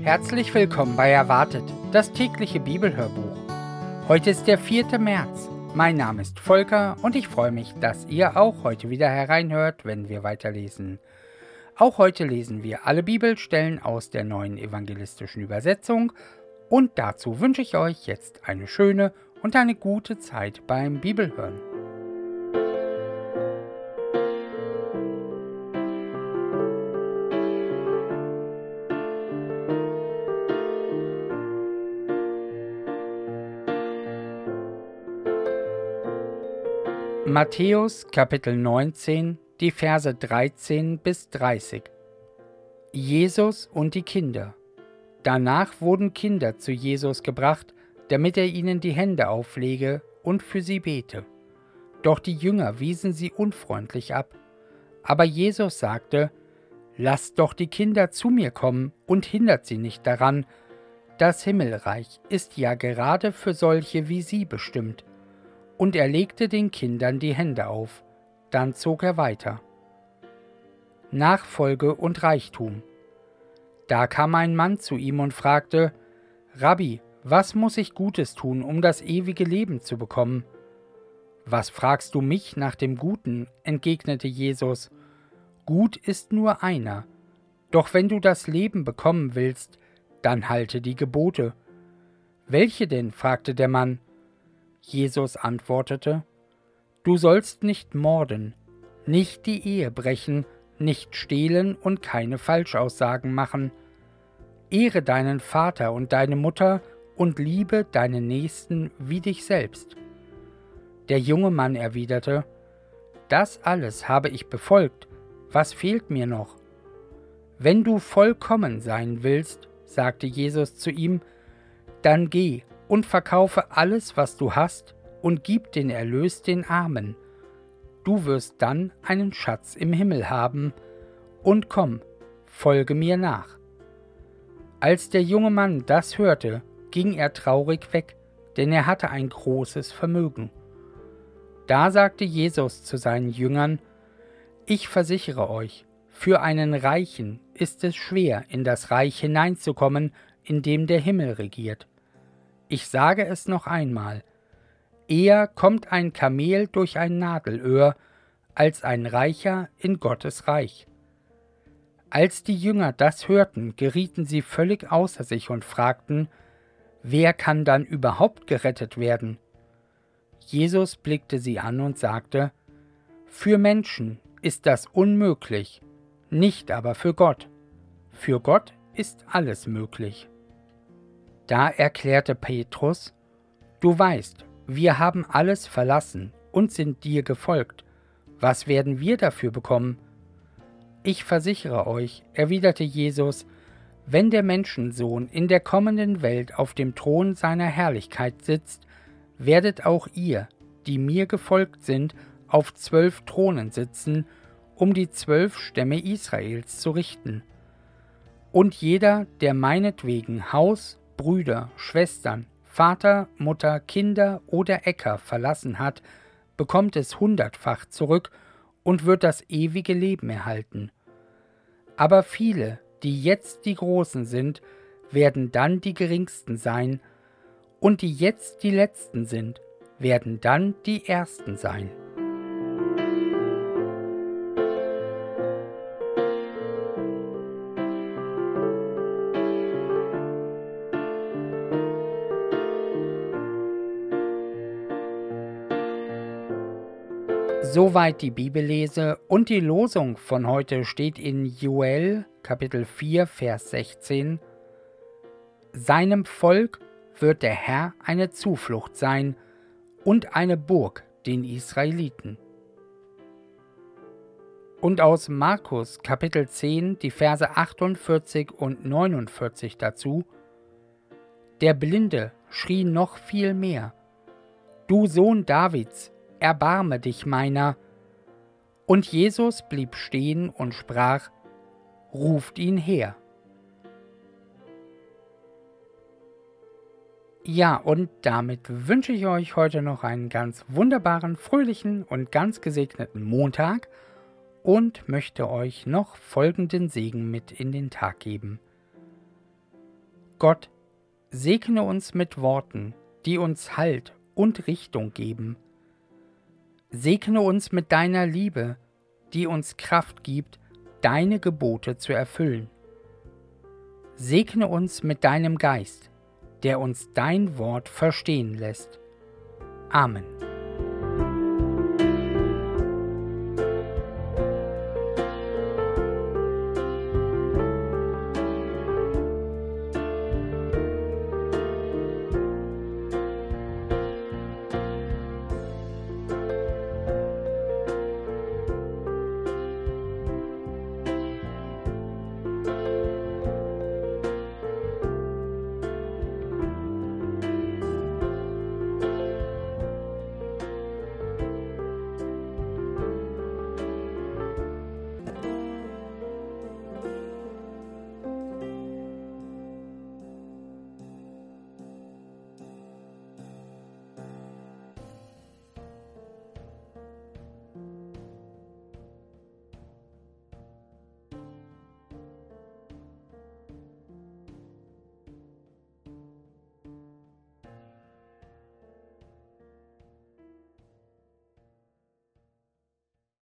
Herzlich willkommen bei Erwartet, das tägliche Bibelhörbuch. Heute ist der 4. März. Mein Name ist Volker und ich freue mich, dass ihr auch heute wieder hereinhört, wenn wir weiterlesen. Auch heute lesen wir alle Bibelstellen aus der neuen evangelistischen Übersetzung und dazu wünsche ich euch jetzt eine schöne und eine gute Zeit beim Bibelhören. Matthäus Kapitel 19, die Verse 13 bis 30. Jesus und die Kinder. Danach wurden Kinder zu Jesus gebracht, damit er ihnen die Hände auflege und für sie bete. Doch die Jünger wiesen sie unfreundlich ab. Aber Jesus sagte: Lasst doch die Kinder zu mir kommen und hindert sie nicht daran. Das Himmelreich ist ja gerade für solche wie sie bestimmt. Und er legte den Kindern die Hände auf. Dann zog er weiter. Nachfolge und Reichtum. Da kam ein Mann zu ihm und fragte: Rabbi, was muss ich Gutes tun, um das ewige Leben zu bekommen? Was fragst du mich nach dem Guten? Entgegnete Jesus. Gut ist nur einer. Doch wenn du das Leben bekommen willst, dann halte die Gebote. Welche denn? Fragte der Mann. Jesus antwortete: Du sollst nicht morden, nicht die Ehe brechen, nicht stehlen und keine Falschaussagen machen. Ehre deinen Vater und deine Mutter und liebe deinen Nächsten wie dich selbst. Der junge Mann erwiderte: Das alles habe ich befolgt, was fehlt mir noch? Wenn du vollkommen sein willst, sagte Jesus zu ihm, dann geh und verkaufe alles, was du hast, und gib den Erlös den Armen. Du wirst dann einen Schatz im Himmel haben, und komm, folge mir nach. Als der junge Mann das hörte, ging er traurig weg, denn er hatte ein großes Vermögen. Da sagte Jesus zu seinen Jüngern: Ich versichere euch, für einen Reichen ist es schwer, in das Reich hineinzukommen, in dem der Himmel regiert. Ich sage es noch einmal: Eher kommt ein Kamel durch ein Nadelöhr, als ein Reicher in Gottes Reich. Als die Jünger das hörten, gerieten sie völlig außer sich und fragten: Wer kann dann überhaupt gerettet werden? Jesus blickte sie an und sagte: Für Menschen ist das unmöglich, nicht aber für Gott. Für Gott ist alles möglich. Da erklärte Petrus: Du weißt, wir haben alles verlassen und sind dir gefolgt. Was werden wir dafür bekommen? Ich versichere euch, erwiderte Jesus, wenn der Menschensohn in der kommenden Welt auf dem Thron seiner Herrlichkeit sitzt, werdet auch ihr, die mir gefolgt sind, auf 12 Thronen sitzen, um die 12 Stämme Israels zu richten. Und jeder, der meinetwegen Haus, Brüder, Schwestern, Vater, Mutter, Kinder oder Äcker verlassen hat, bekommt es 100-fach zurück und wird das ewige Leben erhalten. Aber viele, die jetzt die Großen sind, werden dann die Geringsten sein, und die jetzt die Letzten sind, werden dann die Ersten sein. Soweit die Bibellese und die Losung von heute steht in Joel Kapitel 4, Vers 16. Seinem Volk wird der Herr eine Zuflucht sein und eine Burg den Israeliten. Und aus Markus Kapitel 10 die Verse 48 und 49 dazu: Der Blinde schrie noch viel mehr: Du Sohn Davids, erbarme dich meiner. Und Jesus blieb stehen und sprach: Ruft ihn her. Ja, und damit wünsche ich euch heute noch einen ganz wunderbaren, fröhlichen und ganz gesegneten Montag und möchte euch noch folgenden Segen mit in den Tag geben. Gott, segne uns mit Worten, die uns Halt und Richtung geben. Segne uns mit deiner Liebe, die uns Kraft gibt, deine Gebote zu erfüllen. Segne uns mit deinem Geist, der uns dein Wort verstehen lässt. Amen.